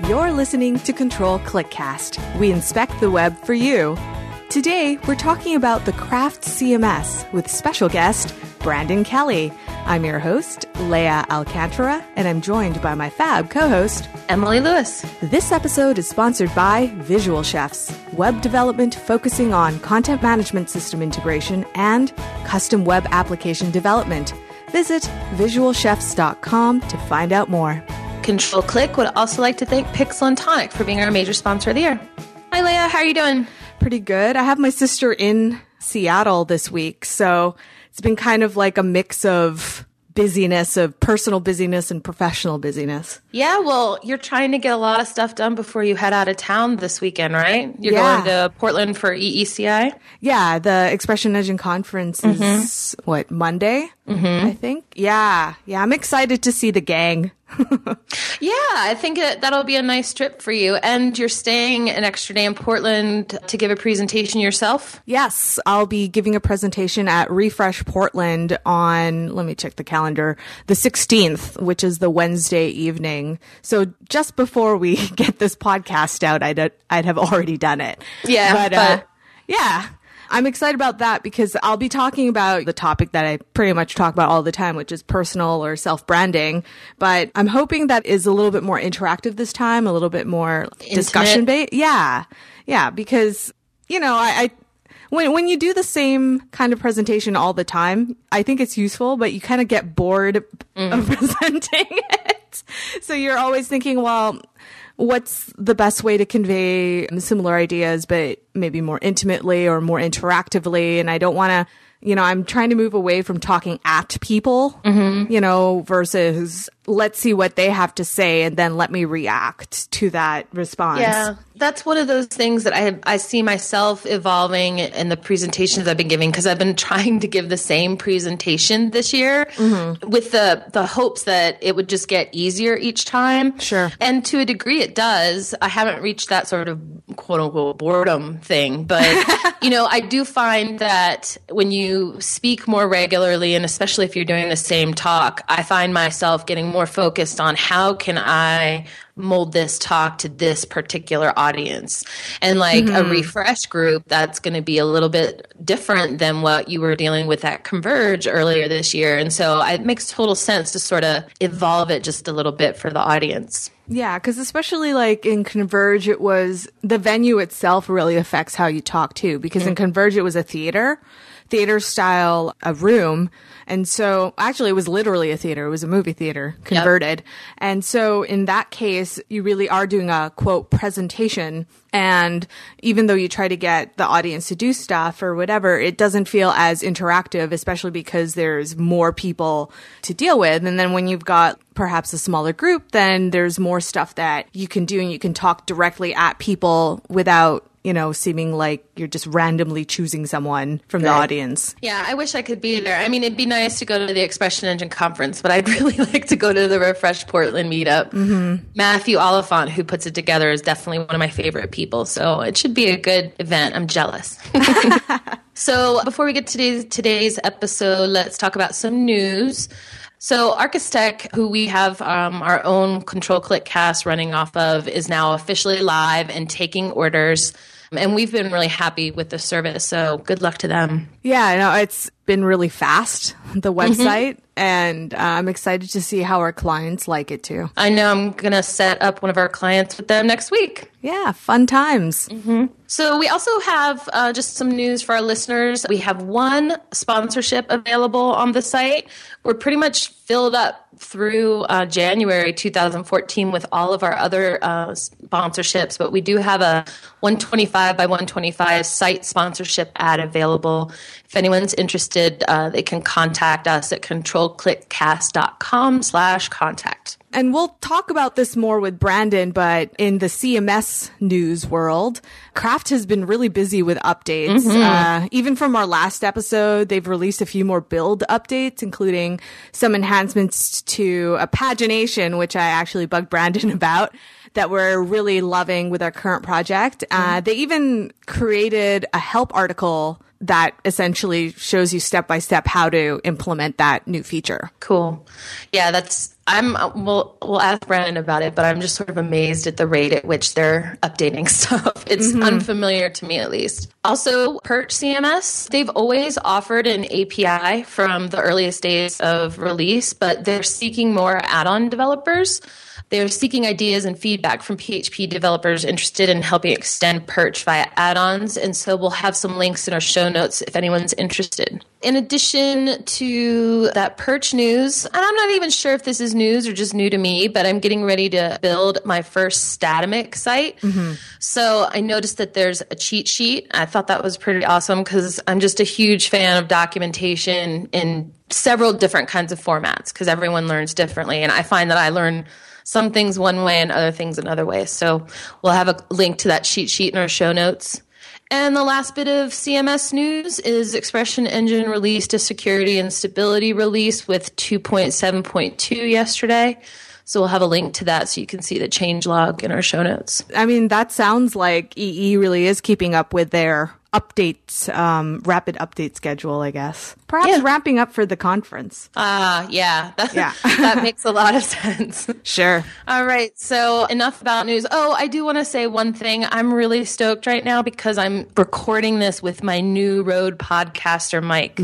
You're listening to Control ClickCast. We inspect the web for you. Today, we're talking about the Craft CMS with special guest, Brandon Kelly. I'm your host, Leah Alcantara, and I'm joined by my fab co-host, Emily Lewis. This episode is sponsored by Visual Chefs, web development focusing on content management system integration and custom web application development. Visit visualchefs.com to find out more. Control Click would also like to thank Pixel and Tonic for being our major sponsor of the year. Hi, Leah. How are you doing? Pretty good. I have my sister in Seattle this week, so it's been kind of like a mix of busyness, of personal busyness and professional busyness. Yeah, well, you're trying to get a lot of stuff done before you head out of town this weekend, right? You're going to Portland for EECI? Yeah, the Expression Engine Conference is, Monday, I think? Yeah, I'm excited to see the gang. Yeah, I think that'll be a nice trip for you. And you're staying an extra day in Portland to give a presentation yourself? Yes, I'll be giving a presentation at Refresh Portland on, let me check the calendar, the 16th, which is the Wednesday evening. So just before we get this podcast out, I'd have already done it. Yeah, but yeah. I'm excited about that because I'll be talking about the topic that I pretty much talk about all the time, which is personal or self-branding. But I'm hoping that is a little bit more interactive this time, a little bit more discussion-based. Yeah, because, I when you do the same kind of presentation all the time, I think it's useful, but you kind of get bored of presenting it. So you're always thinking, well, what's the best way to convey similar ideas, but maybe more intimately or more interactively? And I don't want to, I'm trying to move away from talking at people, versus let's see what they have to say and then let me react to that response. Yeah, that's one of those things that I see myself evolving in the presentations I've been giving, because I've been trying to give the same presentation this year with the hopes that it would just get easier each time. Sure. And to a degree it does. I haven't reached that sort of quote unquote boredom thing, but I do find that when you speak more regularly, and especially if you're doing the same talk, I find myself getting more focused on how can I mold this talk to this particular audience. And like a refresh group, that's going to be a little bit different than what you were dealing with at Converge earlier this year. And so it makes total sense to sort of evolve it just a little bit for the audience. Yeah, because especially like in Converge, it was the venue itself really affects how you talk too. Because in Converge, it was a theater style of room. And so actually it was literally a theater. It was a movie theater converted. Yep. And so in that case, you really are doing a quote presentation. And even though you try to get the audience to do stuff or whatever, it doesn't feel as interactive, especially because there's more people to deal with. And then when you've got perhaps a smaller group, then there's more stuff that you can do and you can talk directly at people without seeming like you're just randomly choosing someone from the audience. Yeah, I wish I could be there. I mean, it'd be nice to go to the Expression Engine Conference, but I'd really like to go to the Refresh Portland meetup. Matthew Oliphant, who puts it together, is definitely one of my favorite people. So it should be a good event. I'm jealous. So before we get to today's episode, let's talk about some news. So Archistech, who we have our own Control Click cast running off of, is now officially live and taking orders. And we've been really happy with the service, so good luck to them. Yeah, it's been really fast, the website, and I'm excited to see how our clients like it too. I know I'm going to set up one of our clients with them next week. Yeah, fun times. So we also have just some news for our listeners. We have one sponsorship available on the site. We're pretty much filled up through January 2014 with all of our other sponsorships, but we do have a 125 by 125 site sponsorship ad available. If anyone's interested, they can contact us at controlclickcast.com/contact. And we'll talk about this more with Brandon, but in the CMS news world, Craft has been really busy with updates. Even from our last episode, they've released a few more build updates, including some enhancements to a pagination, which I actually bugged Brandon about, that we're really loving with our current project. They even created a help article that essentially shows you step by step how to implement that new feature. Cool. Yeah, we'll ask Brandon about it, but I'm just sort of amazed at the rate at which they're updating stuff. It's unfamiliar to me, at least. Also, Perch CMS, they've always offered an API from the earliest days of release, but they're seeking more add-on developers. They're seeking ideas and feedback from PHP developers interested in helping extend Perch via add-ons, and so we'll have some links in our show notes if anyone's interested. In addition to that Perch news, and I'm not even sure if this is news or just new to me, but I'm getting ready to build my first Statamic site. So I noticed that there's a cheat sheet. I thought that was pretty awesome because I'm just a huge fan of documentation in several different kinds of formats because everyone learns differently, and I find that I learn some things one way and other things another way. So we'll have a link to that cheat sheet in our show notes. And the last bit of CMS news is Expression Engine released a security and stability release with 2.7.2 yesterday. So we'll have a link to that so you can see the changelog in our show notes. I mean, that sounds like EE really is keeping up with their updates, rapid update schedule, I guess. Perhaps ramping up for the conference. Yeah. That makes a lot of sense. Sure. All right. So enough about news. Oh, I do want to say one thing. I'm really stoked right now because I'm recording this with my new Rode Podcaster mic.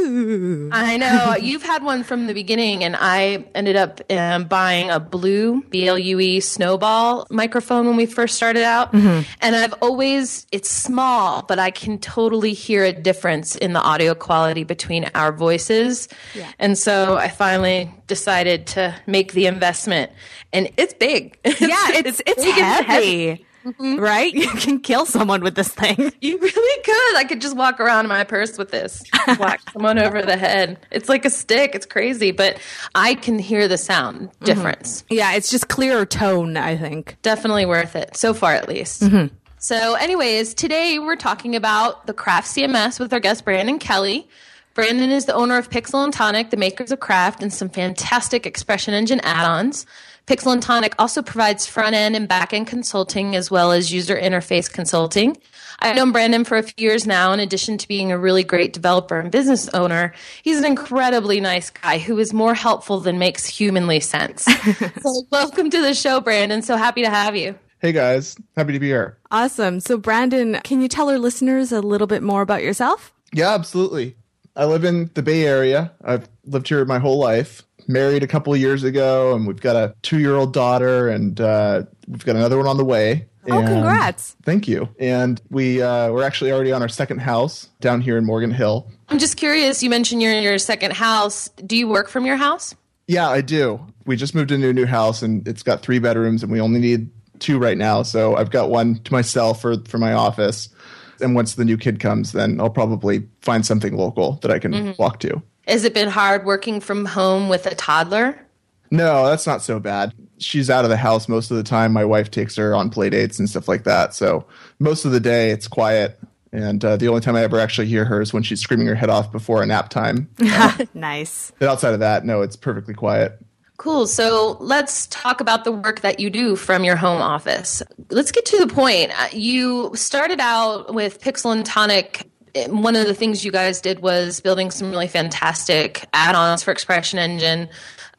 Ooh. I know. You've had one from the beginning, and I ended up buying a Blue, BLUE Snowball microphone when we first started out. And it's small, but I can totally hear a difference in the audio quality between our voices. Yeah. And so I finally decided to make the investment, and it's big. It's heavy. Right? You can kill someone with this thing. You really could. I could just walk around in my purse with this, whack someone over the head. It's like a stick. It's crazy, but I can hear the sound difference. Yeah, it's just clearer tone, I think. Definitely worth it, so far at least. So anyways, today we're talking about the Craft CMS with our guest Brandon Kelly. Brandon is the owner of Pixel and Tonic, the makers of Craft, and some fantastic Expression Engine add-ons. Pixel and Tonic also provides front-end and back-end consulting as well as user interface consulting. I've known Brandon for a few years now. In addition to being a really great developer and business owner, he's an incredibly nice guy who is more helpful than makes humanly sense. So welcome to the show, Brandon. So happy to have you. Hey guys, happy to be here. Awesome. So Brandon, can you tell our listeners a little bit more about yourself? Yeah, absolutely. I live in the Bay Area. I've lived here my whole life. Married a couple of years ago, and we've got a 2-year-old daughter, and we've got another one on the way. Oh, congrats. Thank you. And we're actually already on our second house down here in Morgan Hill. I'm just curious, you mentioned you're in your second house. Do you work from your house? Yeah, I do. We just moved into a new house, and it's got 3 bedrooms, and we only need 2 right now. So I've got one to myself for my office. And once the new kid comes, then I'll probably find something local that I can walk to. Has it been hard working from home with a toddler? No, that's not so bad. She's out of the house most of the time. My wife takes her on play dates and stuff like that. So most of the day it's quiet. And the only time I ever actually hear her is when she's screaming her head off before a nap time. Nice. But outside of that, no, it's perfectly quiet. Cool. So let's talk about the work that you do from your home office. Let's get to the point. You started out with Pixel and Tonic. One of the things you guys did was building some really fantastic add-ons for Expression Engine,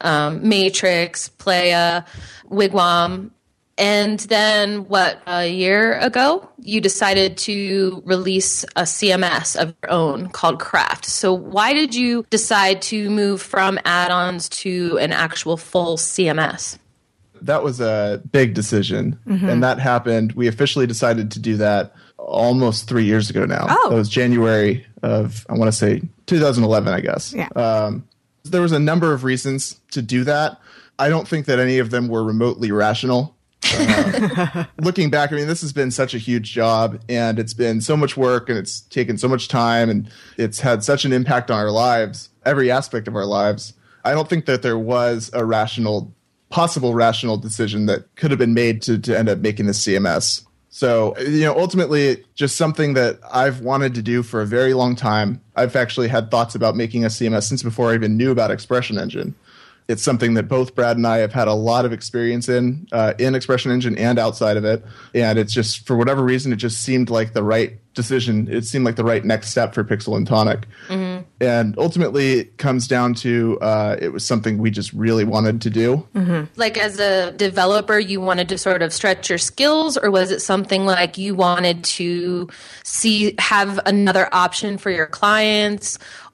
Matrix, Playa, Wigwam. And then, a year ago, you decided to release a CMS of your own called Craft. So why did you decide to move from add-ons to an actual full CMS? That was a big decision. And that happened. We officially decided to do that almost 3 years ago now. Oh. That was January of, I want to say, 2011, I guess. Yeah. There was a number of reasons to do that. I don't think that any of them were remotely rational. Looking back, I mean, this has been such a huge job, and it's been so much work, and it's taken so much time, and it's had such an impact on our lives, every aspect of our lives. I don't think that there was a possible rational decision that could have been made to end up making this CMS. So, ultimately, just something that I've wanted to do for a very long time. I've actually had thoughts about making a CMS since before I even knew about Expression Engine. It's something that both Brad and I have had a lot of experience in Expression Engine and outside of it. And it's just, for whatever reason, it just seemed like the right decision. It seemed like the right next step for Pixel and Tonic. Mm-hmm. And ultimately, it comes down to it was something we just really wanted to do. Mm-hmm. Like as a developer, you wanted to sort of stretch your skills, or was it something like you wanted to have another option for your clients,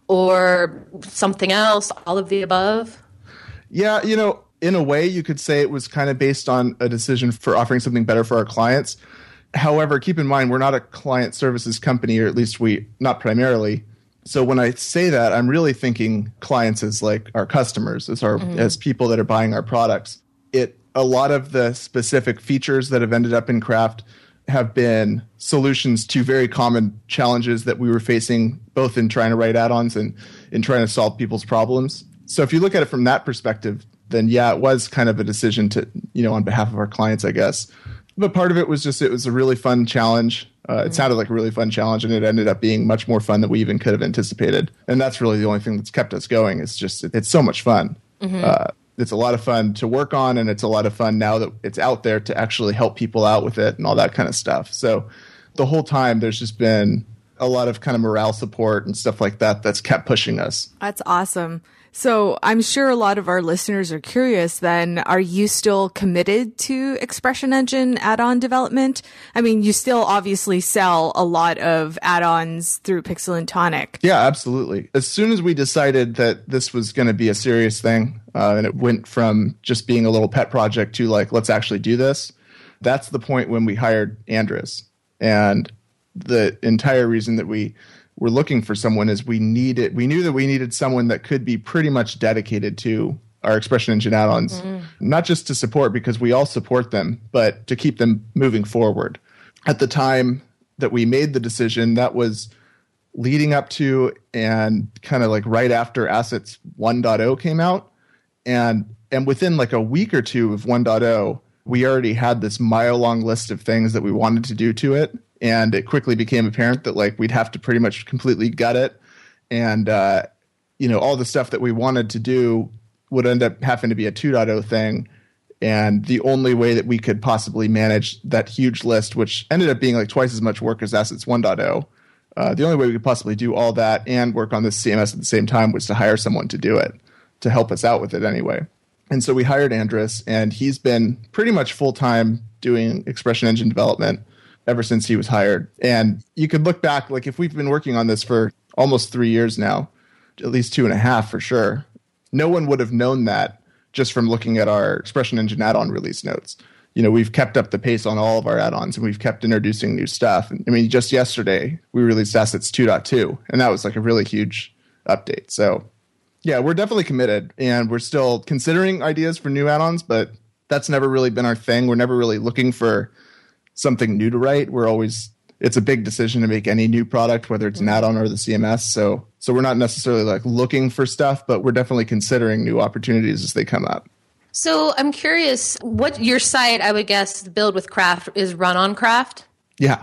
or something else, all of the above? Yeah, in a way, you could say it was kind of based on a decision for offering something better for our clients. However, keep in mind, we're not a client services company, or at least not primarily. So when I say that, I'm really thinking clients as like our customers, as people that are buying our products. A lot of the specific features that have ended up in Craft have been solutions to very common challenges that we were facing, both in trying to write add-ons and in trying to solve people's problems. So if you look at it from that perspective, then yeah, it was kind of a decision to, on behalf of our clients, I guess. But part of it was just, it was a really fun challenge. It sounded like a really fun challenge, and it ended up being much more fun than we even could have anticipated. And that's really the only thing that's kept us going. It's just, it's so much fun. Mm-hmm. It's a lot of fun to work on, and it's a lot of fun now that it's out there to actually help people out with it and all that kind of stuff. So the whole time there's just been a lot of kind of morale support and stuff like that that's kept pushing us. That's awesome. So I'm sure a lot of our listeners are curious then, are you still committed to Expression Engine add-on development? I mean, you still obviously sell a lot of add-ons through Pixel and Tonic. Yeah, absolutely. As soon as we decided that this was going to be a serious thing, and it went from just being a little pet project to like, let's actually do this, that's the point when we hired Andres. And the entire reason that we were looking for someone is we knew that we needed someone that could be pretty much dedicated to our Expression Engine add-ons, not just to support, because we all support them, but to keep them moving forward. At the time that we made the decision, that was leading up to and kind of like right after Assets 1.0 came out. And within like a week or two of 1.0, we already had this mile-long list of things that we wanted to do to it. And it quickly became apparent that like we'd have to pretty much completely gut it. And, all the stuff that we wanted to do would end up having to be a 2.0 thing. And the only way that we could possibly manage that huge list, which ended up being like twice as much work as Assets 1.0, the only way we could possibly do all that and work on this CMS at the same time was to hire someone to do it, to help us out with it anyway. And so we hired Andres, and he's been pretty much full-time doing Expression Engine development ever since he was hired. And you could look back, like if we've been working on this for almost 3 years now, at least 2.5 for sure, no one would have known that just from looking at our Expression Engine add-on release notes. We've kept up the pace on all of our add-ons, and we've kept introducing new stuff. And, just yesterday, we released Assets 2.2, and that was like a really huge update. So yeah, we're definitely committed, and we're still considering ideas for new add-ons, but that's never really been our thing. We're never really looking for something new to write. It's a big decision to make any new product, whether it's an add-on or the CMS. So we're not necessarily like looking for stuff, but we're definitely considering new opportunities as they come up. So I'm curious, what your site, I would guess, Build with Craft, is run on Craft? Yeah.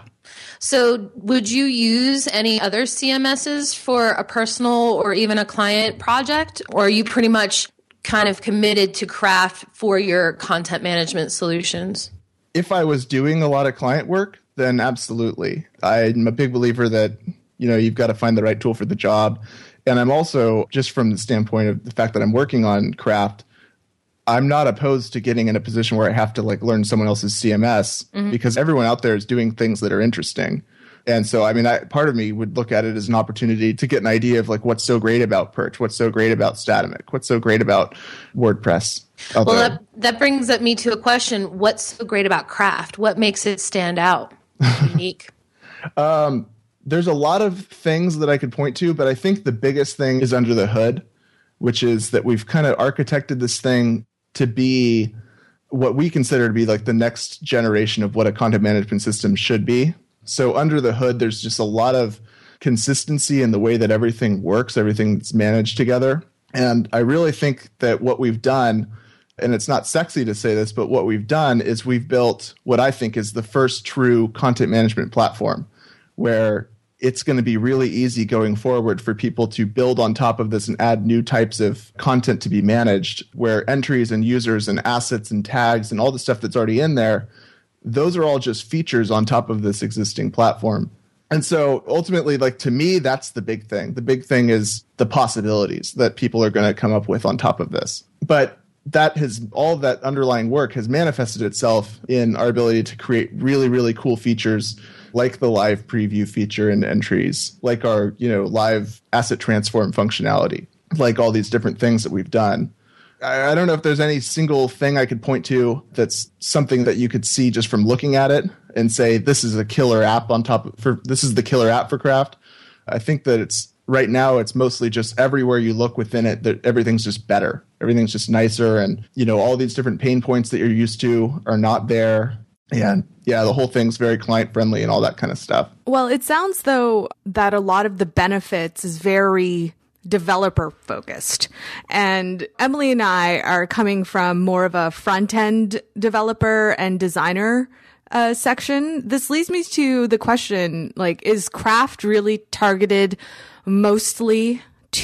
So would you use any other CMSs for a personal or even a client project? Or are you pretty much kind of committed to Craft for your content management solutions? If I was doing a lot of client work, then absolutely. I'm a big believer that, you've got to find the right tool for the job. And I'm also, just from the standpoint of the fact that I'm working on Craft, I'm not opposed to getting in a position where I have to like learn someone else's CMS, because everyone out there is doing things that are interesting. And so, part of me would look at it as an opportunity to get an idea of like what's so great about Perch, what's so great about Statamic, what's so great about WordPress. Well, that brings me to a question. What's so great about Craft? What makes it stand out, unique? There's a lot of things that I could point to, but I think the biggest thing is under the hood, which is that we've kind of architected this thing to be what we consider to be like the next generation of what a content management system should be. So under the hood, there's just a lot of consistency in the way that everything works, everything's managed together. And I really think that what we've done, and it's not sexy to say this, but what we've done is we've built what I think is the first true content management platform, where it's going to be really easy going forward for people to build on top of this and add new types of content to be managed, where entries and users and assets and tags and all the stuff that's already in there, those are all just features on top of this existing platform. And so ultimately, like, to me, that's the big thing. The big thing is the possibilities that people are going to come up with on top of this. But that has, all of that underlying work has manifested itself in our ability to create really, really cool features like the live preview feature in entries, like our, live asset transform functionality, like all these different things that we've done. I don't know if there's any single thing I could point to that's something that you could see just from looking at it and say, this is a killer app this is the killer app for Craft. I think that right now it's mostly just everywhere you look within it, that everything's just better. Everything's just nicer. And, all these different pain points that you're used to are not there. And yeah, the whole thing's very client friendly and all that kind of stuff. Well, it sounds though that a lot of the benefits is very developer focused. And Emily and I are coming from more of a front end developer and designer section. This leads me to the question, like, is Craft really targeted mostly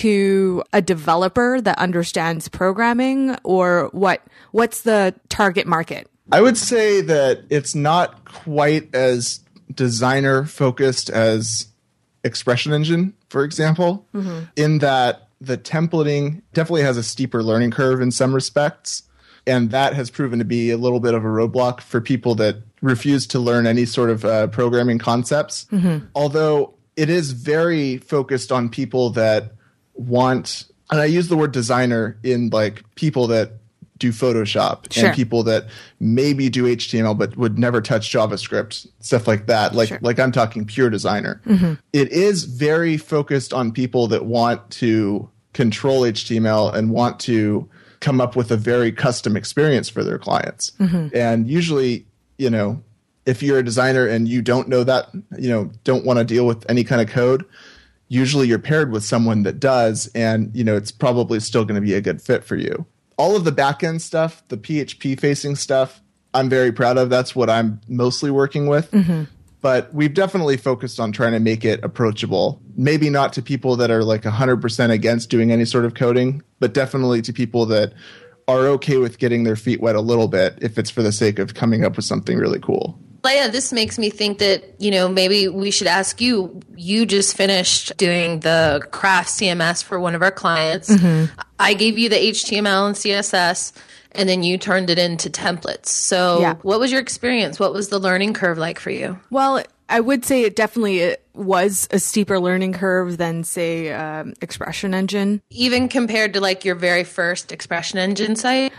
to a developer that understands programming, or what's the target market? I would say that it's not quite as designer focused as Expression Engine, for example, in that the templating definitely has a steeper learning curve in some respects. And that has proven to be a little bit of a roadblock for people that refuse to learn any sort of programming concepts. Although it is very focused on people that want, and I use the word designer in like people that do Photoshop and people that maybe do HTML but would never touch JavaScript, stuff like that. Like I'm talking pure designer. It is very focused on people that want to control HTML and want to come up with a very custom experience for their clients. And usually, if you're a designer and you don't know that, don't want to deal with any kind of code, usually you're paired with someone that does, and, it's probably still going to be a good fit for you. All of the backend stuff, the PHP facing stuff, I'm very proud of. That's what I'm mostly working with. But we've definitely focused on trying to make it approachable. Maybe not to people that are like 100% against doing any sort of coding, but definitely to people that are okay with getting their feet wet a little bit if it's for the sake of coming up with something really cool. Leia, this makes me think that, maybe we should ask you. You just finished doing the Craft CMS for one of our clients. I gave you the HTML and CSS, and then you turned it into templates. So what was your experience? What was the learning curve like for you? Well, I would say it definitely was a steeper learning curve than, say, Expression Engine. Even compared to like your very first Expression Engine site?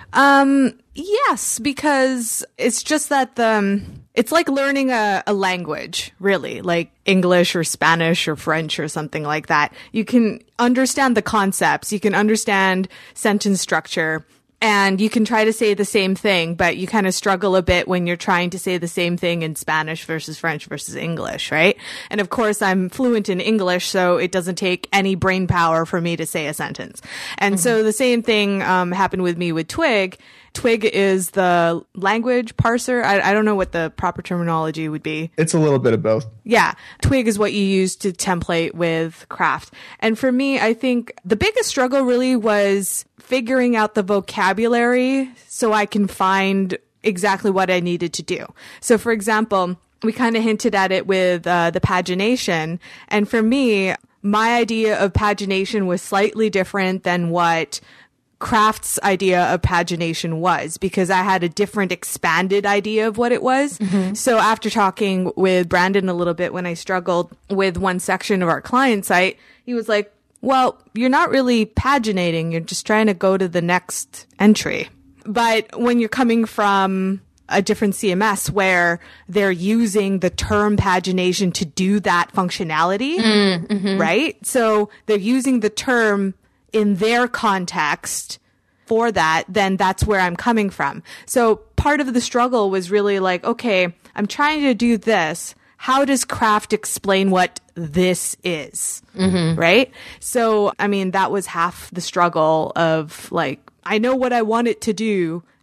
Yes, because it's just that it's like learning a language, really, like English or Spanish or French or something like that. You can understand the concepts, you can understand sentence structure, and you can try to say the same thing, but you kind of struggle a bit when you're trying to say the same thing in Spanish versus French versus English, right? And of course, I'm fluent in English, so it doesn't take any brain power for me to say a sentence. And so the same thing happened with me with Twig. Twig is the language parser. I don't know what the proper terminology would be. It's a little bit of both. Yeah. Twig is what you use to template with Craft. And for me, I think the biggest struggle really was figuring out the vocabulary so I can find exactly what I needed to do. So for example, we kind of hinted at it with the pagination. And for me, my idea of pagination was slightly different than what Craft's idea of pagination was, because I had a different expanded idea of what it was. So after talking with Brandon a little bit when I struggled with one section of our client site, he was like, well, you're not really paginating. You're just trying to go to the next entry. But when you're coming from a different CMS where they're using the term pagination to do that functionality, right? So they're using the term in their context for that, then that's where I'm coming from. So part of the struggle was really like, okay, I'm trying to do this. How does Craft explain what this is? Right? So, I mean, that was half the struggle of like, I know what I want it to do.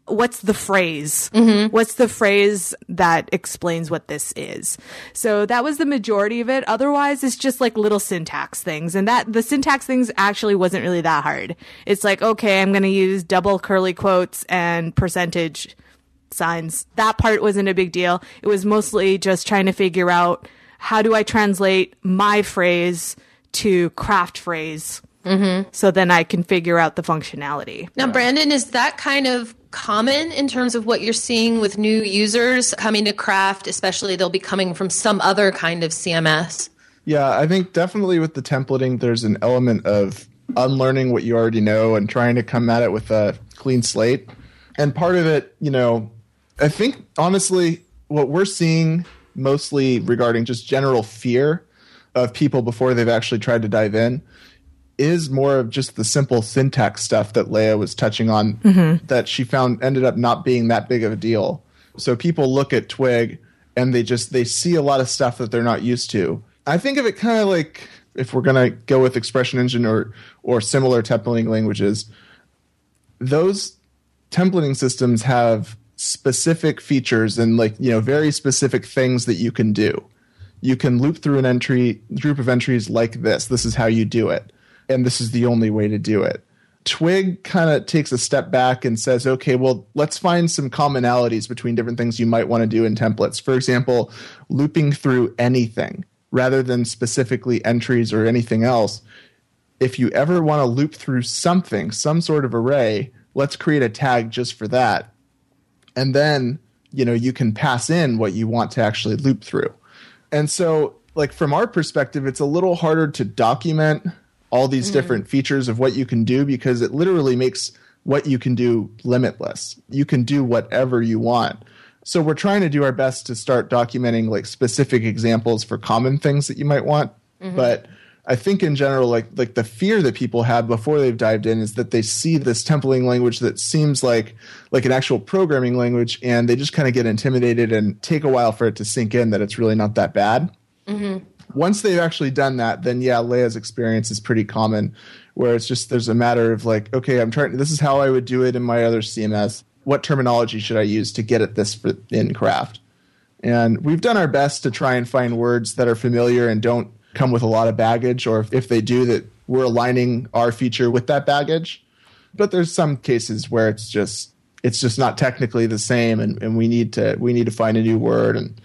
what's the phrase? What's the phrase that explains what this is? So that was the majority of it. Otherwise, it's just like little syntax things. And that the syntax things actually wasn't really that hard. It's like, okay, I'm going to use double curly quotes and percentage signs. That part wasn't a big deal. It was mostly just trying to figure out, how do I translate my phrase to craft phrase? So then I can figure out the functionality. Now, Brandon, is that kind of common in terms of what you're seeing with new users coming to Craft, especially they'll be coming from some other kind of CMS? Yeah, I think definitely with the templating, there's an element of unlearning what you already know and trying to come at it with a clean slate. And part of it, I think, honestly, what we're seeing mostly regarding just general fear of people before they've actually tried to dive in is more of just the simple syntax stuff that Leah was touching on that she found ended up not being that big of a deal. So people look at Twig and they see a lot of stuff that they're not used to. I think of it kind of like, if we're going to go with Expression Engine or similar templating languages, those templating systems have specific features and very specific things that you can do. You can loop through group of entries like this. This is how you do it. And this is the only way to do it. Twig kind of takes a step back and says, okay, well, let's find some commonalities between different things you might want to do in templates. For example, looping through anything rather than specifically entries or anything else. If you ever want to loop through something, some sort of array, let's create a tag just for that. And then, you can pass in what you want to actually loop through. And so, from our perspective, it's a little harder to document all these different features of what you can do because it literally makes what you can do limitless. You can do whatever you want. So we're trying to do our best to start documenting specific examples for common things that you might want. But I think in general, like the fear that people have before they've dived in is that they see this templating language that seems like an actual programming language, and they just kind of get intimidated and take a while for it to sink in that it's really not that bad. Once they've actually done that, then Leah's experience is pretty common, where it's just there's a matter of okay, this is how I would do it in my other CMS. What terminology should I use to get at this in Craft? And we've done our best to try and find words that are familiar and don't come with a lot of baggage, or if they do, that we're aligning our feature with that baggage. But there's some cases where it's just not technically the same, and we need to find a new word, and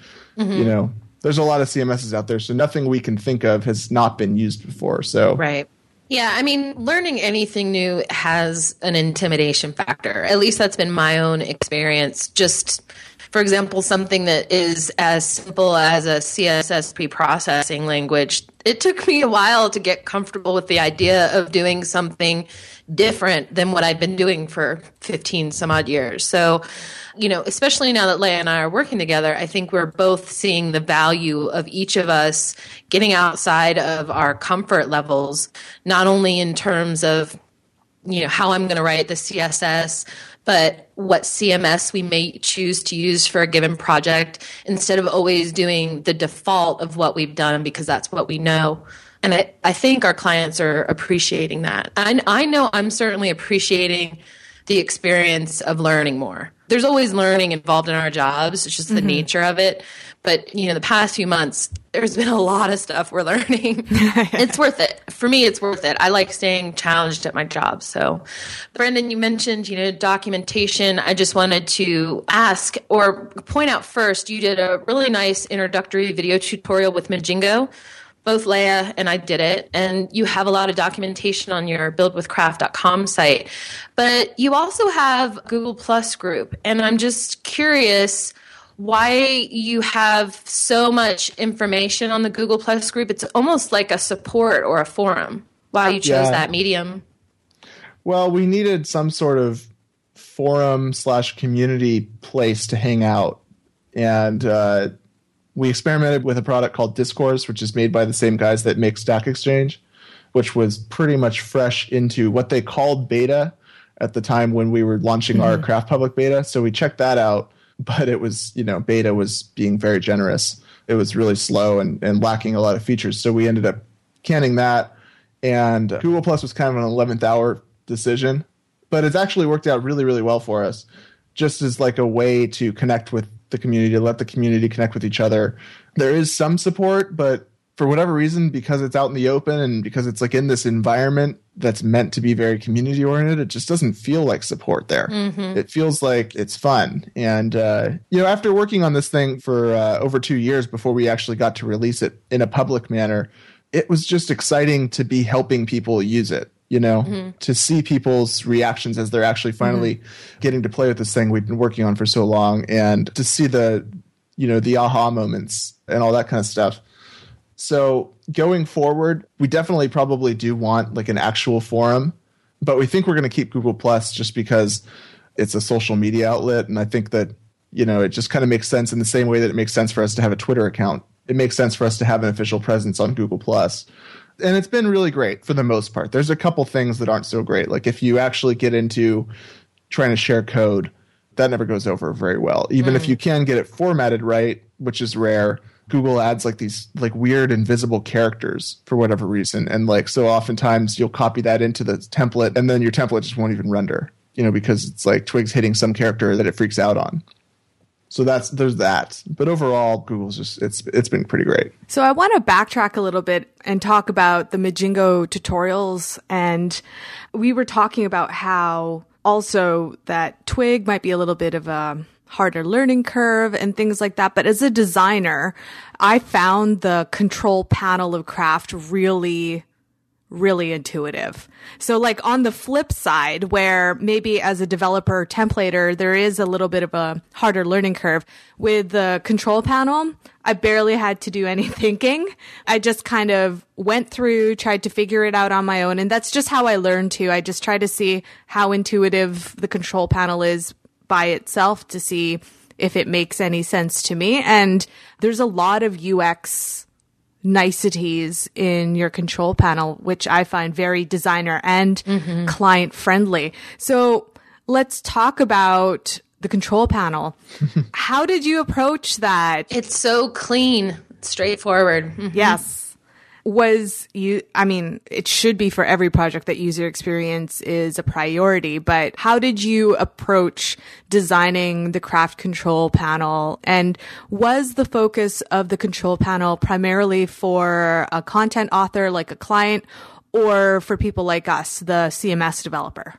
there's a lot of CMSs out there, so nothing we can think of has not been used before. So right. Yeah, I mean, learning anything new has an intimidation factor. At least that's been my own experience. Just, for example, something that is as simple as a CSS pre-processing language. It took me a while to get comfortable with the idea of doing something different than what I've been doing for 15 some odd years. So, especially now that Leah and I are working together, I think we're both seeing the value of each of us getting outside of our comfort levels, not only in terms of, how I'm going to write the CSS, but what CMS we may choose to use for a given project instead of always doing the default of what we've done because that's what we know. And I think our clients are appreciating that. I know I'm certainly appreciating the experience of learning more. There's always learning involved in our jobs. It's just the nature of it. But, the past few months, there's been a lot of stuff we're learning. It's worth it. For me, it's worth it. I like staying challenged at my job. So, Brendan, you mentioned, documentation. I just wanted to ask or point out first, you did a really nice introductory video tutorial with Majingo. Both Leah and I did it, and you have a lot of documentation on your buildwithcraft.com site. But you also have Google Plus group, and I'm just curious why you have so much information on the Google Plus group. It's almost like a support or a forum. Why you chose that medium? Well, we needed some sort of forum/community place to hang out, and we experimented with a product called Discourse, which is made by the same guys that make Stack Exchange, which was pretty much fresh into what they called beta at the time when we were launching our Craft Public beta. So we checked that out, but it was, beta was being very generous. It was really slow and lacking a lot of features. So we ended up canning that. And Google Plus was kind of an 11th hour decision, but it's actually worked out really, really well for us. just as like a way to connect with the community, to let the community connect with each other. There is some support, but for whatever reason, because it's out in the open and because it's like in this environment that's meant to be very community oriented, it just doesn't feel like support there. It feels like it's fun. And, after working on this thing for over 2 years before we actually got to release it in a public manner, it was just exciting to be helping people use it, to see people's reactions as they're actually finally getting to play with this thing we've been working on for so long, and to see the aha moments and all that kind of stuff. So going forward, we definitely probably do want like an actual forum, but we think we're going to keep Google Plus just because it's a social media outlet. And I think that, it just kind of makes sense in the same way that it makes sense for us to have a Twitter account. It makes sense for us to have an official presence on Google Plus. And it's been really great for the most part. There's a couple things that aren't so great. Like if you actually get into trying to share code, that never goes over very well. Even if you can get it formatted right, which is rare, Google adds like these like weird invisible characters for whatever reason. And like, so oftentimes you'll copy that into the template and then your template just won't even render, because it's like Twig's hitting some character that it freaks out on. So there's that. But overall, Google's just, it's been pretty great. So I want to backtrack a little bit and talk about the Majingo tutorials. And we were talking about how also that Twig might be a little bit of a harder learning curve and things like that. But as a designer, I found the control panel of Craft really, really intuitive. So like on the flip side, where maybe as a developer templater, there is a little bit of a harder learning curve with the control panel, I barely had to do any thinking. I just kind of went through, tried to figure it out on my own. And that's just how I learned too. I just try to see how intuitive the control panel is by itself to see if it makes any sense to me. And there's a lot of UX niceties in your control panel, which I find very designer and client friendly. So let's talk about the control panel. How did you approach that? It's so clean, straightforward. Yes. It should be for every project that user experience is a priority, but how did you approach designing the Craft control panel? And was the focus of the control panel primarily for a content author like a client or for people like us, the CMS developer?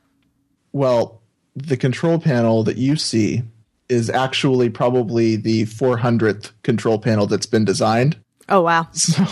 Well, the control panel that you see is actually probably the 400th control panel that's been designed. Oh, wow. So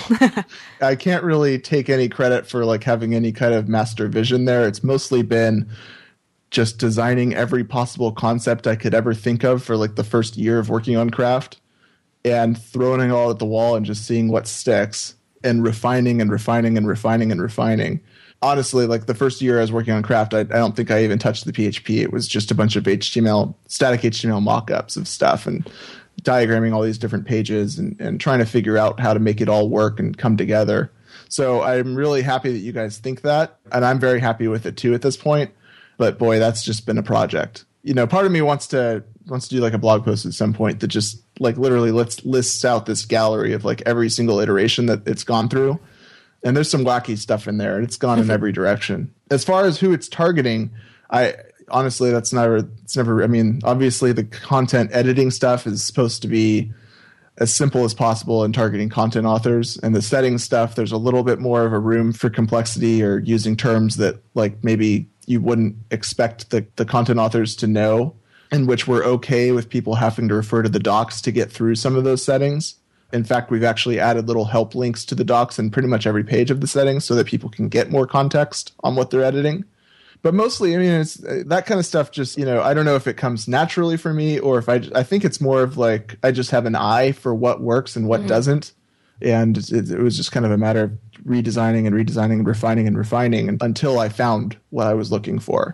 I can't really take any credit for like having any kind of master vision there. It's mostly been just designing every possible concept I could ever think of for like the first year of working on Craft and throwing it all at the wall and just seeing what sticks and refining and refining and refining and refining. Honestly, like the first year I was working on Craft, I don't think I even touched the PHP. It was just a bunch of static HTML mockups of stuff and diagramming all these different pages and trying to figure out how to make it all work and come together. So I'm really happy that you guys think that, and I'm very happy with it too at this point. But boy, that's just been a project. Part of me wants to do like a blog post at some point that just like literally lists out this gallery of like every single iteration that it's gone through. And there's some wacky stuff in there, and it's gone in every direction. As far as who it's targeting, honestly, it's never, obviously the content editing stuff is supposed to be as simple as possible in targeting content authors, and the settings stuff, there's a little bit more of a room for complexity or using terms that like maybe you wouldn't expect the content authors to know, in which we're okay with people having to refer to the docs to get through some of those settings. In fact, we've actually added little help links to the docs in pretty much every page of the settings so that people can get more context on what they're editing. But mostly, it's that kind of stuff just, I don't know if it comes naturally for me or if I think it's more of like I just have an eye for what works and what doesn't. And it was just kind of a matter of redesigning and redesigning and refining until I found what I was looking for.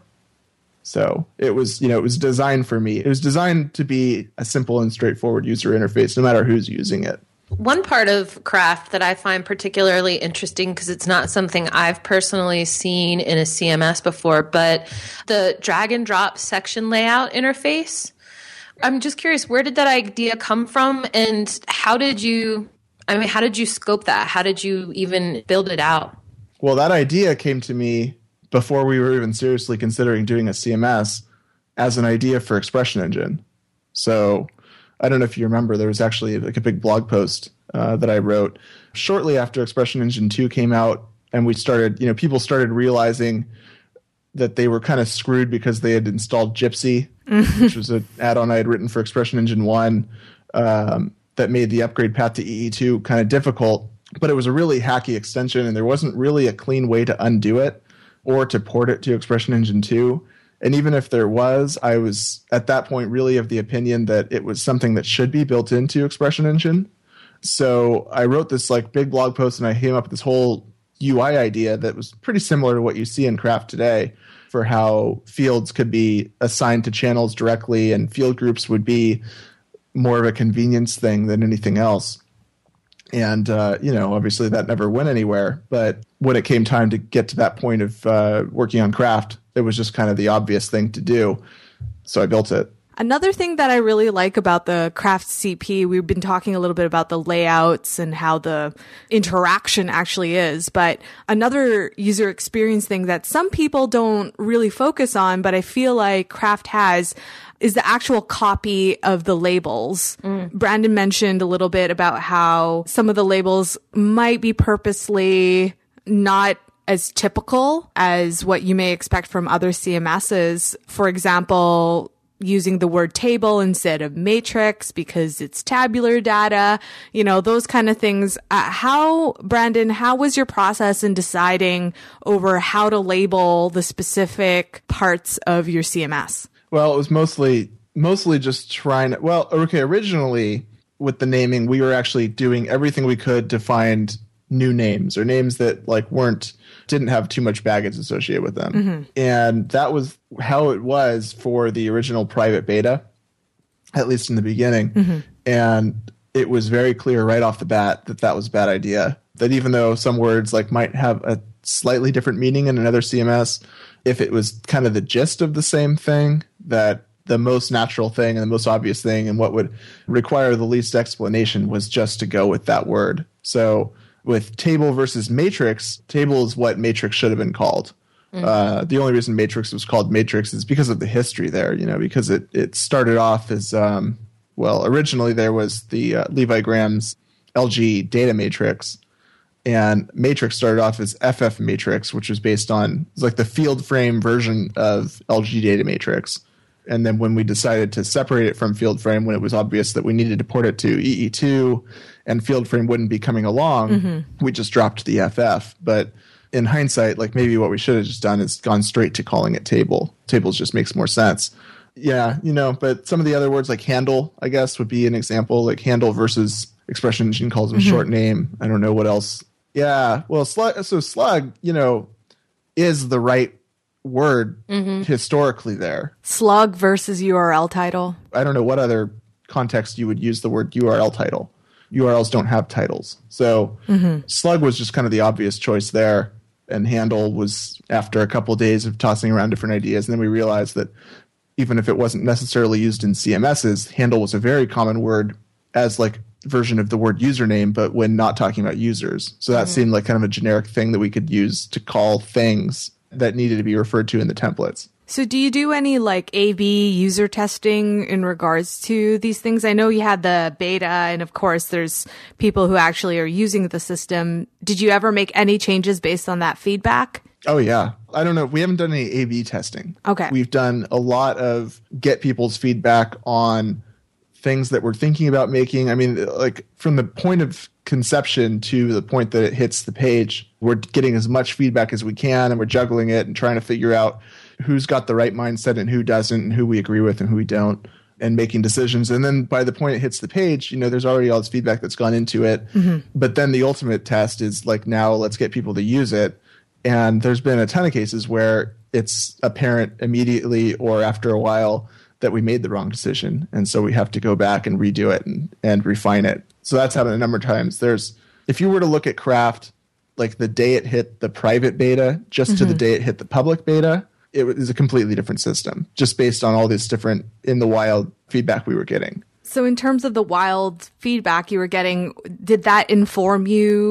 So it was designed for me. It was designed to be a simple and straightforward user interface, no matter who's using it. One part of Craft that I find particularly interesting, because it's not something I've personally seen in a CMS before, but the drag and drop section layout interface. I'm just curious, where did that idea come from, and how did you scope that? How did you even build it out? Well, that idea came to me before we were even seriously considering doing a CMS. as an idea for Expression Engine. So I don't know if you remember, there was actually like a big blog post that I wrote shortly after Expression Engine 2 came out, and we started, people started realizing that they were kind of screwed because they had installed Gypsy, which was an add-on I had written for Expression Engine 1 that made the upgrade path to EE2 kind of difficult. But it was a really hacky extension, and there wasn't really a clean way to undo it or to port it to Expression Engine 2. And even if there was, I was at that point really of the opinion that it was something that should be built into Expression Engine. So I wrote this like big blog post, and I came up with this whole UI idea that was pretty similar to what you see in Craft today for how fields could be assigned to channels directly, and field groups would be more of a convenience thing than anything else. And, obviously that never went anywhere. But when it came time to get to that point of working on Craft, it was just kind of the obvious thing to do. So I built it. Another thing that I really like about the Craft CP, we've been talking a little bit about the layouts and how the interaction actually is, but another user experience thing that some people don't really focus on, but I feel like Craft has, is the actual copy of the labels. Brandon mentioned a little bit about how some of the labels might be purposely not as typical as what you may expect from other CMSs. For example, using the word table instead of matrix because it's tabular data, those kind of things. Brandon, how was your process in deciding over how to label the specific parts of your CMS? Well, it was mostly just trying to, originally with the naming, we were actually doing everything we could to find new names or names that didn't have too much baggage associated with them. Mm-hmm. And that was how it was for the original private beta, at least in the beginning. Mm-hmm. And it was very clear right off the bat that was a bad idea. That even though some words might have a slightly different meaning in another CMS, if it was kind of the gist of the same thing, that the most natural thing and the most obvious thing and what would require the least explanation was just to go with that word. So with table versus matrix, table is what matrix should have been called. Mm-hmm. The only reason matrix was called matrix is because of the history there, because it started off as, originally there was the Levi Graham's LG data matrix, and matrix started off as FF matrix, which was based on, it was like the field frame version of LG data matrix. And then when we decided to separate it from field frame, when it was obvious that we needed to port it to EE2 and field frame wouldn't be coming along, mm-hmm. we just dropped the FF. But in hindsight, maybe what we should have just done is gone straight to calling it table. Tables just makes more sense. Yeah, but some of the other words like handle, I guess, would be an example, like handle versus Expression Engine calls them mm-hmm. short name. I don't know what else. Yeah, well, slug, is the right word mm-hmm. historically there. Slug versus URL title. I don't know what other context you would use the word URL title. URLs don't have titles. So mm-hmm. slug was just kind of the obvious choice there. And handle was after a couple of days of tossing around different ideas. And then we realized that even if it wasn't necessarily used in CMSs, handle was a very common word as version of the word username, but when not talking about users. So that mm-hmm. seemed like kind of a generic thing that we could use to call things that needed to be referred to in the templates. So do you do any A/B user testing in regards to these things? I know you had the beta, and of course there's people who actually are using the system. Did you ever make any changes based on that feedback? Oh, yeah. I don't know. We haven't done any A/B testing. Okay. We've done a lot of get people's feedback on things that we're thinking about making. I mean, from the point of conception to the point that it hits the page, we're getting as much feedback as we can, and we're juggling it and trying to figure out who's got the right mindset and who doesn't, and who we agree with and who we don't, and making decisions. And then by the point it hits the page, there's already all this feedback that's gone into it. Mm-hmm. But then the ultimate test is now let's get people to use it. And there's been a ton of cases where it's apparent immediately or after a while that we made the wrong decision. And so we have to go back and redo it and refine it. So that's happened a number of times. If you were to look at Craft, the day it hit the private beta, just mm-hmm. to the day it hit the public beta, it was a completely different system, just based on all this different in the wild feedback we were getting. So in terms of the wild feedback you were getting, did that inform you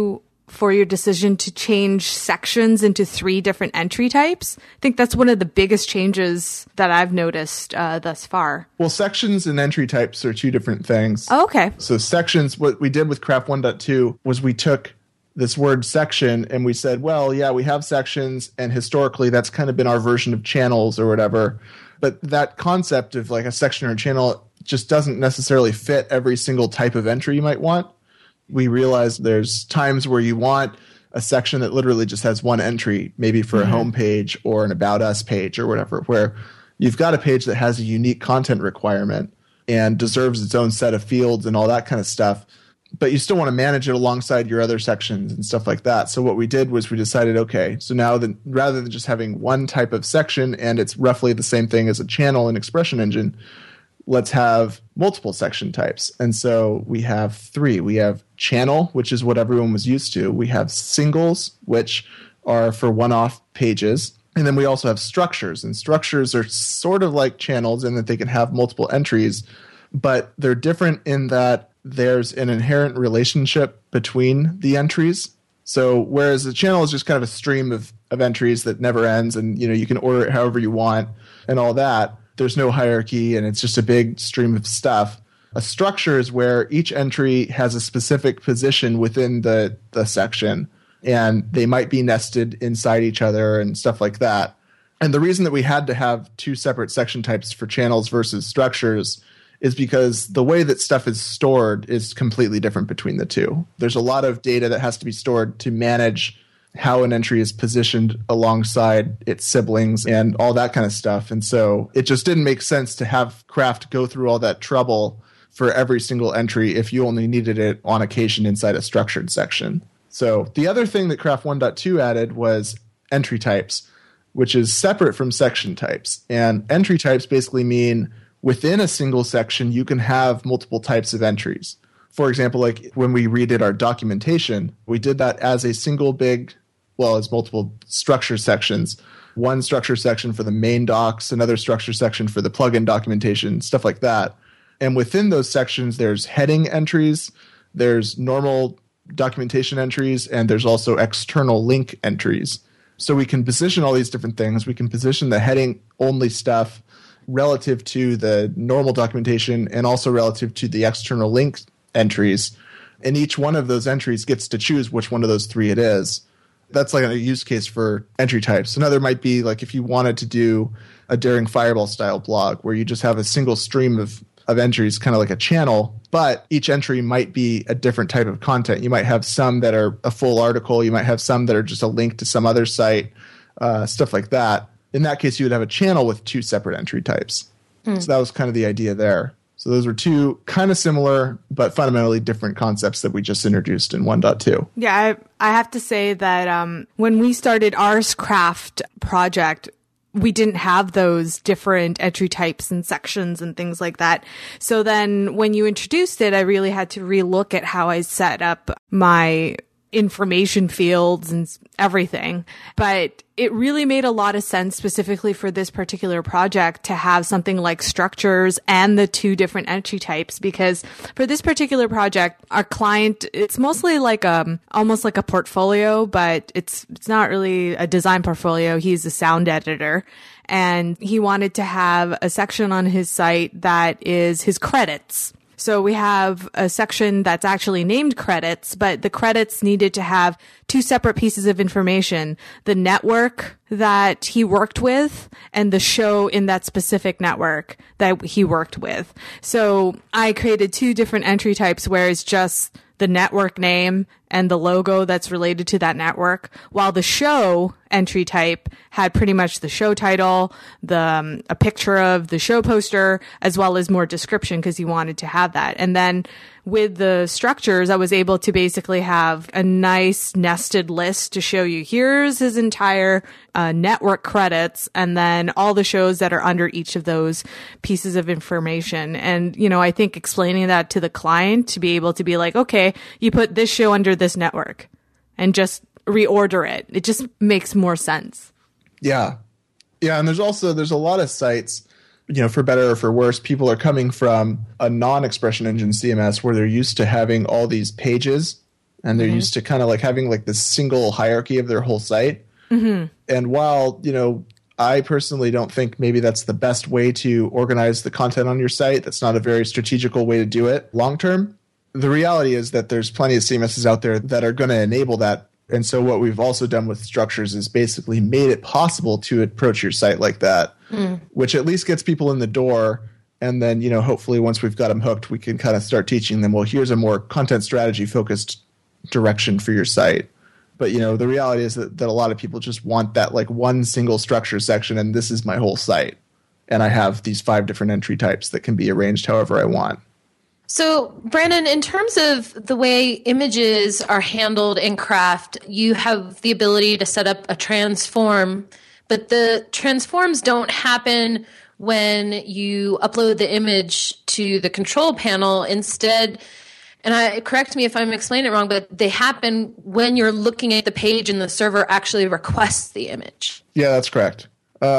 for your decision to change sections into 3 different entry types. I think that's one of the biggest changes that I've noticed thus far. Well, sections and entry types are 2 different things. Oh, okay. So sections, what we did with Craft 1.2 was we took this word section and we said, well, yeah, we have sections, and historically that's kind of been our version of channels or whatever. But that concept of like a section or a channel just doesn't necessarily fit every single type of entry you might want. We realized there's times where you want a section that literally just has one entry, maybe for a home page or an About Us page or whatever, where you've got a page that has a unique content requirement and deserves its own set of fields and all that kind of stuff. But you still want to manage it alongside your other sections and stuff like that. So what we did was we decided, okay, so now rather than just having one type of section and it's roughly the same thing as a channel in Expression Engine, let's have multiple section types. And so we have 3. We have channel, which is what everyone was used to. We have singles, which are for one-off pages. And then we also have structures. And structures are sort of like channels in that they can have multiple entries, but they're different in that there's an inherent relationship between the entries. So whereas a channel is just kind of a stream of entries that never ends, and you can order it however you want and all that, there's no hierarchy and it's just a big stream of stuff. A structure is where each entry has a specific position within the section, and they might be nested inside each other and stuff like that. And the reason that we had to have 2 separate section types for channels versus structures is because the way that stuff is stored is completely different between the 2. There's a lot of data that has to be stored to manage how an entry is positioned alongside its siblings and all that kind of stuff. And so it just didn't make sense to have Craft go through all that trouble for every single entry if you only needed it on occasion inside a structured section. So the other thing that Craft 1.2 added was entry types, which is separate from section types. And entry types basically mean within a single section, you can have multiple types of entries. For example, like when we redid our documentation, we did that as a single as multiple structure sections. One structure section for the main docs, another structure section for the plugin documentation, stuff like that. And within those sections, there's heading entries, there's normal documentation entries, and there's also external link entries. So we can position all these different things. We can position the heading only stuff relative to the normal documentation and also relative to the external link entries. And each one of those entries gets to choose which one of those 3 it is. That's like a use case for entry types. Another might be like if you wanted to do a Daring Fireball style blog where you just have a single stream of entries, kind of like a channel, but each entry might be a different type of content. You might have some that are a full article. You might have some that are just a link to some other site, stuff like that. In that case, you would have a channel with 2 separate entry types. So that was kind of the idea there. So those were 2 kind of similar but fundamentally different concepts that we just introduced in 1.2. Yeah, I have to say that when we started our Craft project, we didn't have those different entry types and sections and things like that. So then when you introduced it, I really had to relook at how I set up my information fields and everything. But it really made a lot of sense specifically for this particular project to have something like structures and the 2 different entry types, because for this particular project, our client, it's mostly like almost like a portfolio, but it's not really a design portfolio. He's a sound editor, and he wanted to have a section on his site that is his credits. So we have a section that's actually named credits, but the credits needed to have 2 separate pieces of information: the network that he worked with and the show in that specific network that he worked with. So I created 2 different entry types where it's just the network name and the logo that's related to that network, while the show entry type had pretty much the show title, a picture of the show poster, as well as more description because he wanted to have that. And then with the structures, I was able to basically have a nice nested list to show you here's his entire network credits, and then all the shows that are under each of those pieces of information. And, I think explaining that to the client to be able to be like, okay, you put this show under this network and just reorder it. It just makes more sense. Yeah. Yeah. And there's a lot of sites, for better or for worse, people are coming from a non-Expression Engine CMS where they're used to having all these pages and they're used to kind of like having like this single hierarchy of their whole site. And while, I personally don't think maybe that's the best way to organize the content on your site, that's not a very strategical way to do it long term. The reality is that there's plenty of CMSs out there that are going to enable that. And so what we've also done with Structures is basically made it possible to approach your site like that, which at least gets people in the door. And then, hopefully once we've got them hooked, we can kind of start teaching them, well, here's a more content strategy focused direction for your site. But, the reality is that a lot of people just want that like one single structure section, and this is my whole site. And I have these 5 different entry types that can be arranged however I want. So, Brandon, in terms of the way images are handled in Craft, you have the ability to set up a transform, but the transforms don't happen when you upload the image to the control panel. Instead, and correct me if I'm explaining it wrong, but they happen when you're looking at the page and the server actually requests the image. Yeah, that's correct.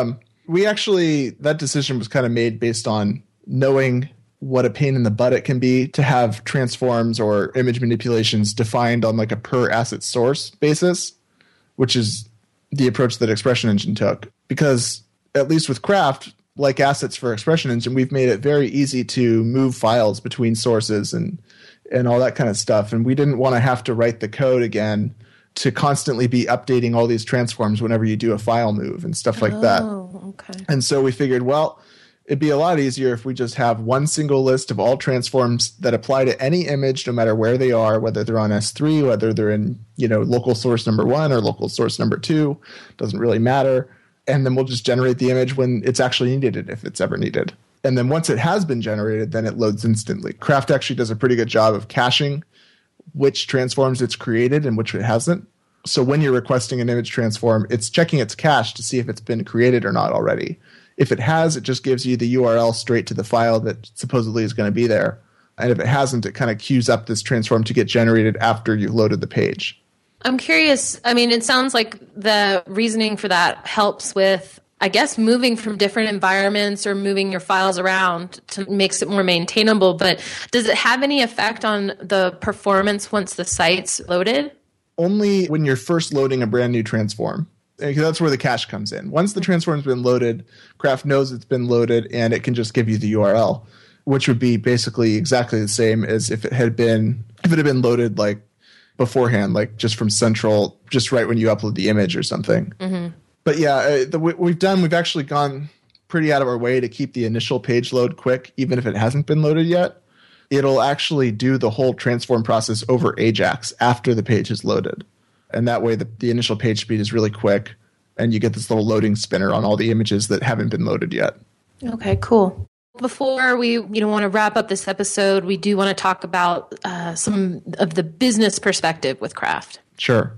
That decision was kind of made based on knowing what a pain in the butt it can be to have transforms or image manipulations defined on like a per asset source basis, which is the approach that Expression Engine took. Because at least with Craft, like assets for Expression Engine, we've made it very easy to move files between sources and all that kind of stuff. And we didn't want to have to write the code again to constantly be updating all these transforms whenever you do a file move and stuff like that. Okay. And so we figured, well, it'd be a lot easier if we just have one single list of all transforms that apply to any image, no matter where they are, whether they're on S3, whether they're in, local source number 1 or local source number 2, doesn't really matter. And then we'll just generate the image when it's actually needed, if it's ever needed. And then once it has been generated, then it loads instantly. Craft actually does a pretty good job of caching which transforms it's created and which it hasn't. So when you're requesting an image transform, it's checking its cache to see if it's been created or not already. If it has, it just gives you the URL straight to the file that supposedly is going to be there. And if it hasn't, it kind of queues up this transform to get generated after you've loaded the page. I'm curious. I mean, it sounds like the reasoning for that helps with, I guess, moving from different environments or moving your files around to makes it more maintainable. But does it have any effect on the performance once the site's loaded? Only when you're first loading a brand new transform. That's where the cache comes in. Once the transform's been loaded, Craft knows it's been loaded, and it can just give you the URL, which would be basically exactly the same as if it had been loaded like beforehand, like just from Central, just right when you upload the image or something. Mm-hmm. But yeah, we've actually gone pretty out of our way to keep the initial page load quick, even if it hasn't been loaded yet. It'll actually do the whole transform process over Ajax after the page is loaded. And that way the initial page speed is really quick, and you get this little loading spinner on all the images that haven't been loaded yet. Okay, cool. Before we want to wrap up this episode, we do want to talk about some of the business perspective with Craft. Sure.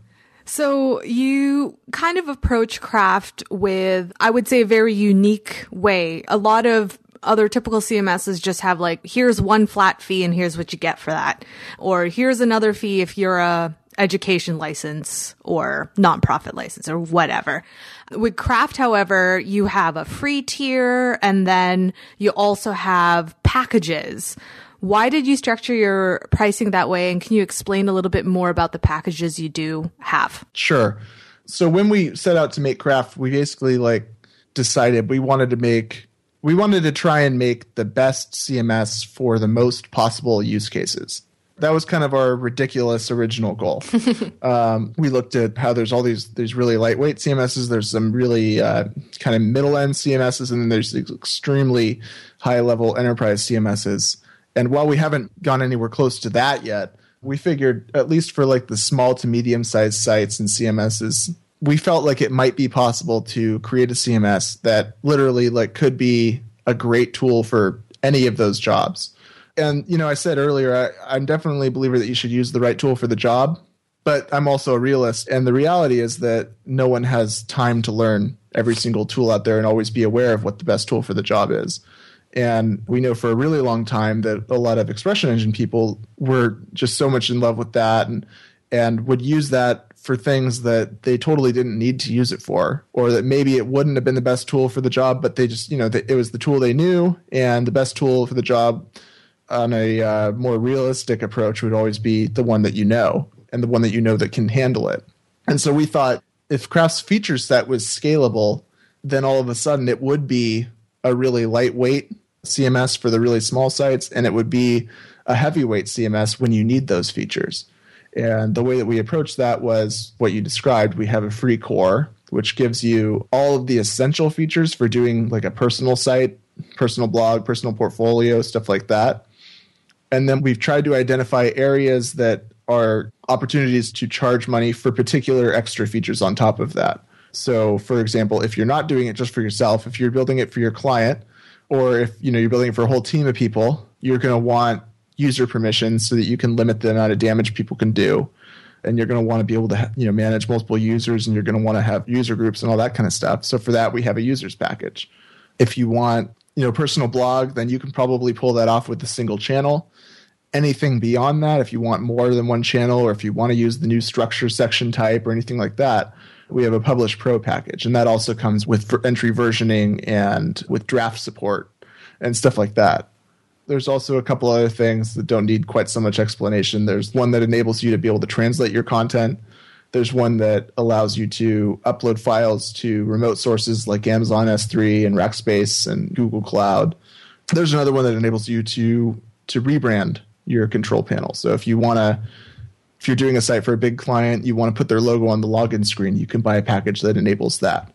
So you kind of approach Craft with, I would say, a very unique way. A lot of other typical CMSs just have like, here's one flat fee and here's what you get for that. Or here's another fee if you're a education license or nonprofit license or whatever. With Craft, however, you have a free tier and then you also have packages. Why did you structure your pricing that way? And can you explain a little bit more about the packages you do have? Sure. So when we set out to make Craft, we basically decided we wanted to try and make the best CMS for the most possible use cases. That was kind of our ridiculous original goal. We looked at how there's all these really lightweight CMSs. There's some really kind of middle-end CMSs, and then there's these extremely high-level enterprise CMSs. And while we haven't gone anywhere close to that yet, we figured, at least for the small to medium-sized sites and CMSs, we felt like it might be possible to create a CMS that literally could be a great tool for any of those jobs. And, I said earlier, I'm definitely a believer that you should use the right tool for the job, but I'm also a realist. And the reality is that no one has time to learn every single tool out there and always be aware of what the best tool for the job is. And we know for a really long time that a lot of Expression Engine people were just so much in love with that and would use that for things that they totally didn't need to use it for, or that maybe it wouldn't have been the best tool for the job, but they just, it was the tool they knew, and the best tool for the job on a more realistic approach would always be the one that you know. and the one that you know that can handle it. And so we thought if Craft's feature set was scalable, then all of a sudden it would be a really lightweight CMS for the really small sites, and it would be a heavyweight CMS when you need those features. And the way that we approached that was what you described. We have a free core, which gives you all of the essential features for doing like a personal site, personal blog, personal portfolio, stuff like that. And then we've tried to identify areas that are opportunities to charge money for particular extra features on top of that. So, for example, if you're not doing it just for yourself, if you're building it for your client, or if you're building it for a whole team of people, you're going to want user permissions so that you can limit the amount of damage people can do. And you're going to want to be able to manage multiple users, and you're going to want to have user groups and all that kind of stuff. So for that, we have a users package. If you want personal blog, then you can probably pull that off with a single channel. Anything beyond that, if you want more than one channel, or if you want to use the new structure section type or anything like that, we have a Publish Pro package. And that also comes with entry versioning and with draft support and stuff like that. There's also a couple other things that don't need quite so much explanation. There's one that enables you to be able to translate your content. There's one that allows you to upload files to remote sources like Amazon S3 and Rackspace and Google Cloud. There's another one that enables you to rebrand your control panel. So if you're doing a site for a big client, you want to put their logo on the login screen, you can buy a package that enables that.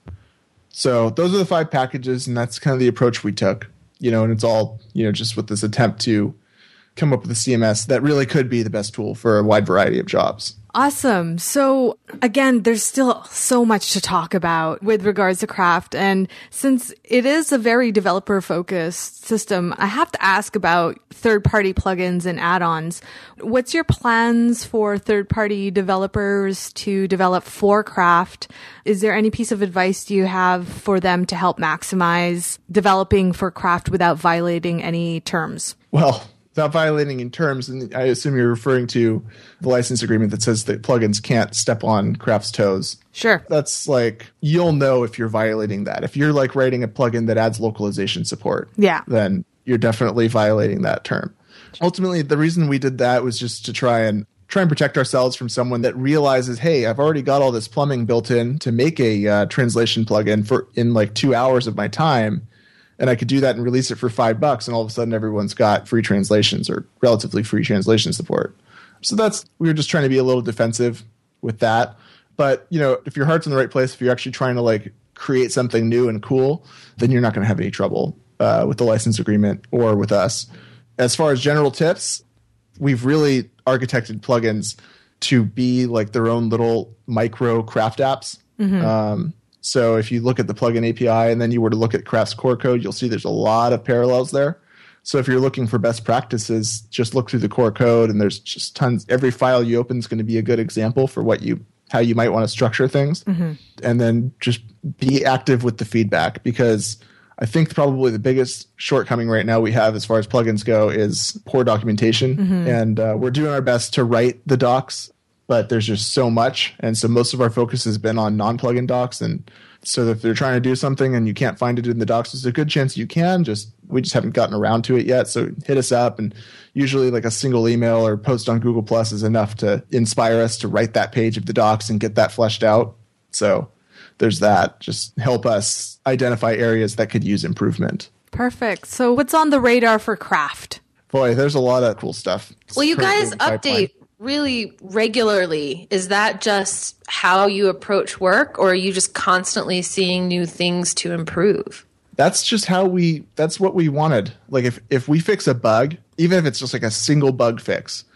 So those are the 5 packages, and that's kind of the approach we took. And it's all, just with this attempt to come up with a CMS that really could be the best tool for a wide variety of jobs. Awesome. So again, there's still so much to talk about with regards to Craft. And since it is a very developer focused system, I have to ask about third-party plugins and add-ons. What's your plans for third-party developers to develop for Craft? Is there any piece of advice you have for them to help maximize developing for Craft without violating any terms? Well, without violating in terms, and I assume you're referring to the license agreement that says that plugins can't step on Craft's toes. Sure. That's like, you'll know if you're violating that. If you're like writing a plugin that adds localization support, then you're definitely violating that term. Ultimately, the reason we did that was just to try and protect ourselves from someone that realizes, hey, I've already got all this plumbing built in to make a translation plugin in like 2 hours of my time. And I could do that and release it for $5, and all of a sudden everyone's got free translations or relatively free translation support. So we were just trying to be a little defensive with that. But, if your heart's in the right place, if you're actually trying to like create something new and cool, then you're not going to have any trouble with the license agreement or with us. As far as general tips, we've really architected plugins to be like their own little micro Craft apps. Mm-hmm. So if you look at the plugin API and then you were to look at Craft's core code, you'll see there's a lot of parallels there. So if you're looking for best practices, just look through the core code, and there's just tons. Every file you open is going to be a good example for how you might want to structure things. Mm-hmm. And then just be active with the feedback, because I think probably the biggest shortcoming right now we have as far as plugins go is poor documentation. Mm-hmm. And we're doing our best to write the docs, but there's just so much. And so most of our focus has been on non-plugin docs. And so if they're trying to do something and you can't find it in the docs, there's a good chance you can. We just haven't gotten around to it yet. So hit us up, and usually like a single email or post on Google Plus is enough to inspire us to write that page of the docs and get that fleshed out. So there's that. Just help us identify areas that could use improvement. Perfect. So what's on the radar for Craft? Boy, there's a lot of cool stuff. Well, you guys update really regularly. Is that just how you approach work, or are you just constantly seeing new things to improve? That's just that's what we wanted. Like if we fix a bug, even if it's just like a single bug fix,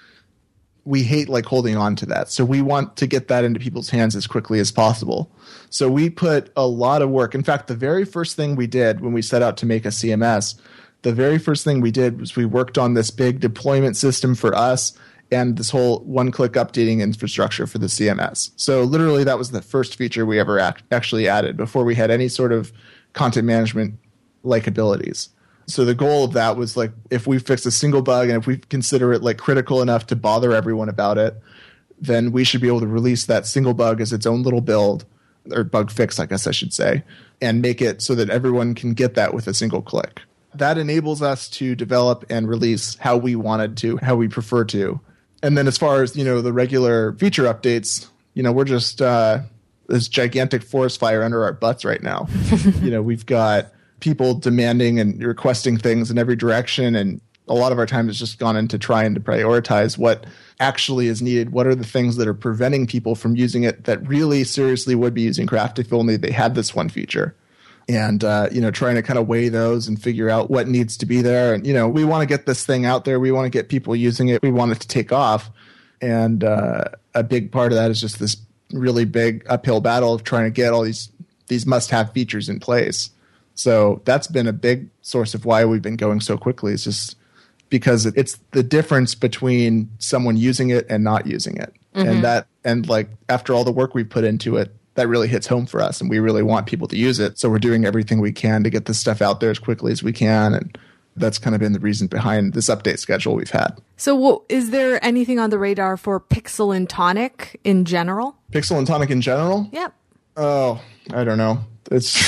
we hate like holding on to that. So we want to get that into people's hands as quickly as possible. So we put a lot of work. In fact, the very first thing we did when we set out to make a CMS, the very first thing we did was we worked on this big deployment system for us and this whole one-click updating infrastructure for the CMS. So literally that was the first feature we ever actually added before we had any sort of content management like abilities. So the goal of that was like, if we fix a single bug and if we consider it like critical enough to bother everyone about it, then we should be able to release that single bug as its own little build, or bug fix, I guess I should say, and make it so that everyone can get that with a single click. That enables us to develop and release how we wanted to, how we prefer to. And then as far as, the regular feature updates, we're just this gigantic forest fire under our butts right now. We've got people demanding and requesting things in every direction. And a lot of our time has just gone into trying to prioritize what actually is needed. What are the things that are preventing people from using it that really seriously would be using Craft if only they had this one feature? And, trying to kind of weigh those and figure out what needs to be there. And, we want to get this thing out there. We want to get people using it. We want it to take off. And a big part of that is just this really big uphill battle of trying to get all these must-have features in place. So that's been a big source of why we've been going so quickly. It's just because it's the difference between someone using it and not using it. Mm-hmm. And like after all the work we've put into it, that really hits home for us, and we really want people to use it. So we're doing everything we can to get this stuff out there as quickly as we can. And that's kind of been the reason behind this update schedule we've had. So is there anything on the radar for Pixel and Tonic in general? Pixel and Tonic in general? Yep. Oh, I don't know. It's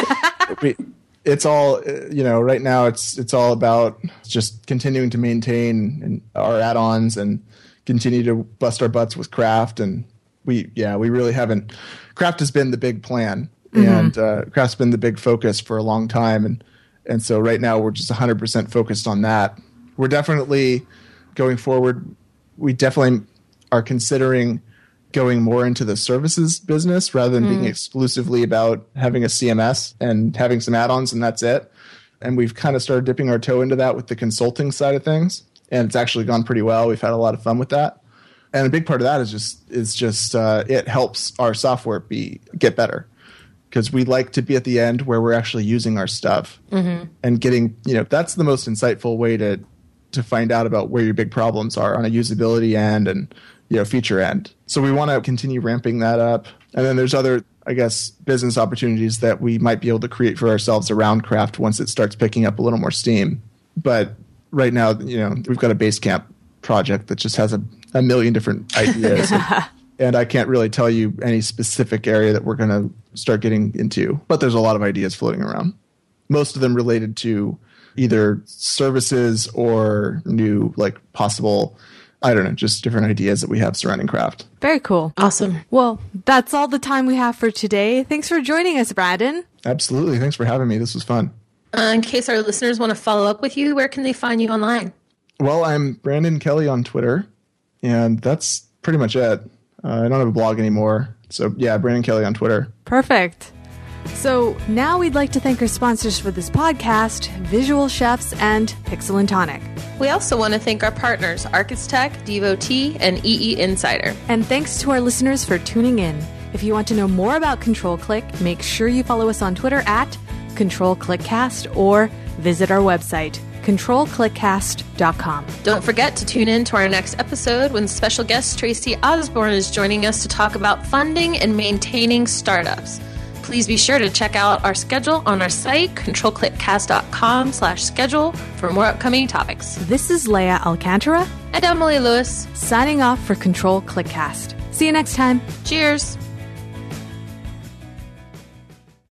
it's all, right now it's all about just continuing to maintain our add-ons and continue to bust our butts with Craft. And we really haven't. Craft has been the big plan, and Craft's been the big focus for a long time. And so right now we're just 100% focused on that. We're definitely going forward. We definitely are considering going more into the services business rather than being exclusively about having a CMS and having some add-ons and that's it. And we've kind of started dipping our toe into that with the consulting side of things. And it's actually gone pretty well. We've had a lot of fun with that. And a big part of that is just it helps our software get better, because we like to be at the end where we're actually using our stuff and getting, that's the most insightful way to find out about where your big problems are on a usability end and, feature end. So we want to continue ramping that up. And then there's other, I guess, business opportunities that we might be able to create for ourselves around Craft once it starts picking up a little more steam. But right now, we've got a Basecamp project that just has a million different ideas. And I can't really tell you any specific area that we're going to start getting into. But there's a lot of ideas floating around. Most of them related to either services or new, possible, I don't know, just different ideas that we have surrounding Craft. Very cool. Awesome. Well, that's all the time we have for today. Thanks for joining us, Brandon. Absolutely. Thanks for having me. This was fun. In case our listeners want to follow up with you, where can they find you online? Well, I'm Brandon Kelly on Twitter, and that's pretty much it. I don't have a blog anymore. So, yeah, Brandon Kelly on Twitter. Perfect. So now we'd like to thank our sponsors for this podcast, Visual Chefs and Pixel and Tonic. We also want to thank our partners, Architect, Devotee, and EE Insider. And thanks to our listeners for tuning in. If you want to know more about Control Click, make sure you follow us on Twitter at ControlClickCast or visit our website, ControlClickCast.com. Don't forget to tune in to our next episode when special guest Tracy Osborne is joining us to talk about funding and maintaining startups. Please be sure to check out our schedule on our site, ControlClickCast.com/schedule, for more upcoming topics. This is Leah Alcantara and Emily Lewis, signing off for Control Clickcast. See you next time. Cheers.